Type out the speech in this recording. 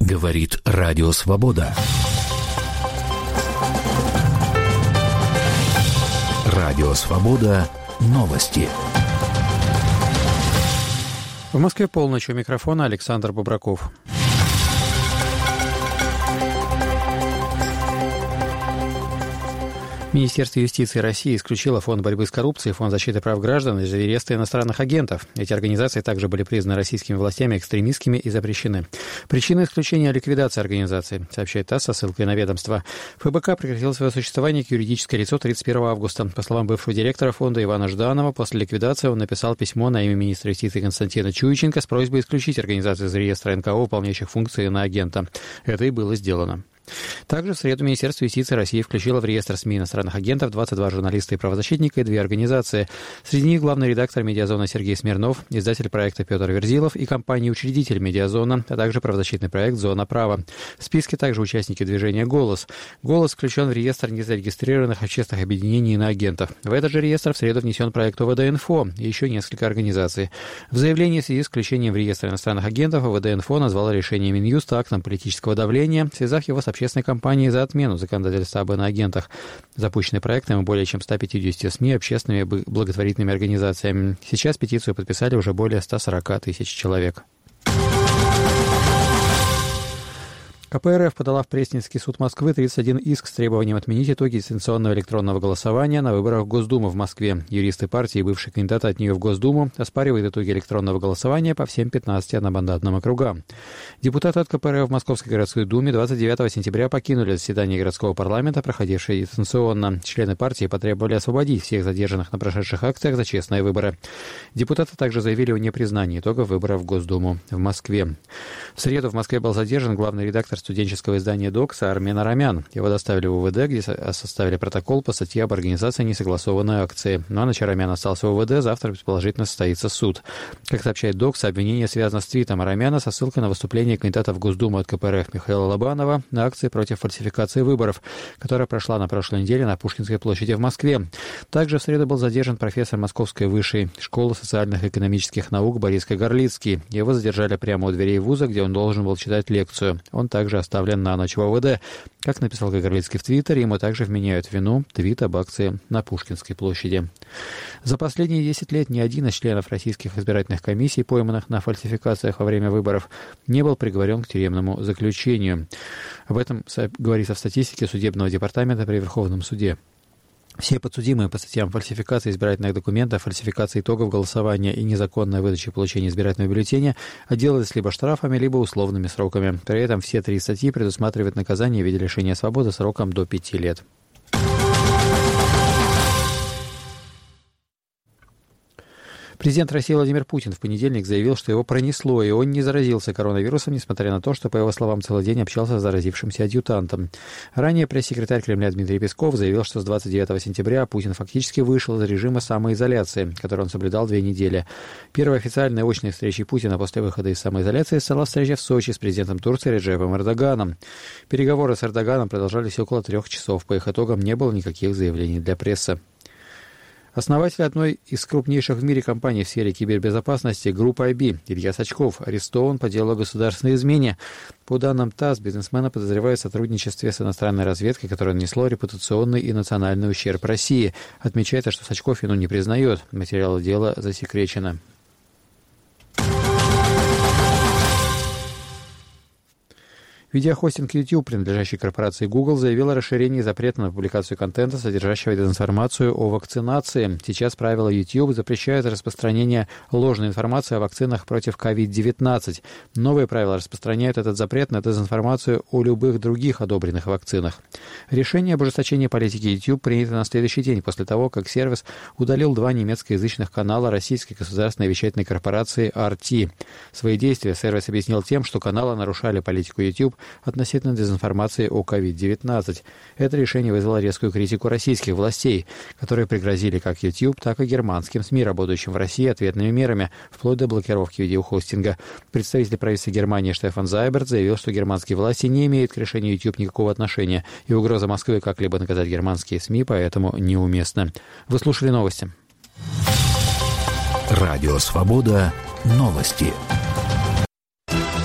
Говорит Радио Свобода. Радио Свобода. Новости. В Москве полночь. У микрофона Александр Бобраков. Министерство юстиции России исключило Фонд борьбы с коррупцией, Фонд защиты прав граждан из реестра иностранных агентов. Эти организации также были признаны российскими властями экстремистскими и запрещены. Причина исключения – ликвидация организации, сообщает ТАСС со ссылкой на ведомство. ФБК прекратил свое существование как юридическое лицо 31 августа. По словам бывшего директора фонда Ивана Жданова, после ликвидации он написал письмо на имя министра юстиции Константина Чуйченко с просьбой исключить организацию из реестра НКО, выполняющих функции иноагента. Это и было сделано. Также в среду Министерство юстиции России включило в реестр СМИ иностранных агентов 22 журналиста и правозащитника и 2 организации. Среди них главный редактор «Медиазона» Сергей Смирнов, издатель проекта Петр Верзилов и компания-учредитель «Медиазона», а также правозащитный проект «Зона права». В списке также участники движения «Голос». «Голос» включен в реестр незарегистрированных общественных объединений иноагентов. В этот же реестр в среду внесен проект ОВД-Инфо и еще несколько организаций. В заявлении в связи с включением в реестр иностранных агентов ОВД-Инфо назвало решение Минюста актом политического давления, связав его с общественной кампанией за отмену законодательства об иноагентах, запущенной проектом более чем 150 СМИ, общественными и благотворительными организациями. Сейчас петицию подписали уже более 140 тысяч человек. КПРФ подала в Пресненский суд Москвы 31 иск с требованием отменить итоги дистанционного электронного голосования на выборах в Госдуму в Москве. Юристы партии и бывшие кандидаты от нее в Госдуму оспаривают итоги электронного голосования по всем 15 одномандатным округам. Депутаты от КПРФ в Московской городской думе 29 сентября покинули заседание городского парламента, проходившее дистанционно. Члены партии потребовали освободить всех задержанных на прошедших акциях за честные выборы. Депутаты также заявили о непризнании итогов выборов в Госдуму в Москве. В среду в Москве был задержан главный редактор студенческого издания «Докса» Армен Арамян. Его доставили в УВД, где составили протокол по статье об организации несогласованной акции. На ночь Арамян остался в УВД, завтра, предположительно, состоится суд. Как сообщает «Докса», обвинение связано с твитом Арамяна со ссылкой на выступление кандидата в Госдуму от КПРФ Михаила Лобанова на акции против фальсификации выборов, которая прошла на прошлой неделе на Пушкинской площади в Москве. Также в среду был задержан профессор Московской высшей школы социальных и экономических наук Борис Кагарлицкий. Его задержали прямо у дверей вуза, где он должен был читать лекцию. Он также оставлен на ночь в ОВД. Как написал Кагарлицкий в Твиттере, ему также вменяют вину твит об акции на Пушкинской площади. За последние 10 лет ни один из членов российских избирательных комиссий, пойманных на фальсификациях во время выборов, не был приговорен к тюремному заключению. Об этом говорится в статистике Судебного департамента при Верховном суде. Все подсудимые по статьям фальсификации избирательных документов, фальсификации итогов голосования и незаконной выдачи и получения избирательного бюллетеня отделались либо штрафами, либо условными сроками. При этом все 3 статьи предусматривают наказание в виде лишения свободы сроком до 5 лет. Президент России Владимир Путин в понедельник заявил, что его пронесло, и он не заразился коронавирусом, несмотря на то, что, по его словам, целый день общался с заразившимся адъютантом. Ранее пресс-секретарь Кремля Дмитрий Песков заявил, что с 29 сентября Путин фактически вышел из режима самоизоляции, который он соблюдал 2 недели. Первой официальной очной встречей Путина после выхода из самоизоляции стала встреча в Сочи с президентом Турции Реджепом Эрдоганом. Переговоры с Эрдоганом продолжались около 3 часов. По их итогам не было никаких заявлений для прессы. Основатель одной из крупнейших в мире компаний в сфере кибербезопасности группы IB Илья Сачков арестован по делу о государственной измене. По данным ТАСС, бизнесмена подозревают в сотрудничестве с иностранной разведкой, которое нанесло репутационный и национальный ущерб России. Отмечается, что Сачков вину не признает. Материалы дела засекречены. Видеохостинг YouTube, принадлежащий корпорации Google, заявил о расширении запрета на публикацию контента, содержащего дезинформацию о вакцинации. Сейчас правила YouTube запрещают распространение ложной информации о вакцинах против COVID-19. Новые правила распространяют этот запрет на дезинформацию о любых других одобренных вакцинах. Решение об ужесточении политики YouTube принято на следующий день после того, как сервис удалил 2 немецкоязычных канала российской государственной вещательной корпорации RT. Свои действия сервис объяснил тем, что каналы нарушали политику YouTube относительно дезинформации о COVID-19. Это решение вызвало резкую критику российских властей, которые пригрозили как YouTube, так и германским СМИ, работающим в России, ответными мерами, вплоть до блокировки видеохостинга. Представитель правительства Германии Штефан Зайберт заявил, что германские власти не имеют к решению YouTube никакого отношения, и угроза Москвы как-либо наказать германские СМИ поэтому неуместна. Вы слушали новости. Радио «Свобода». Новости.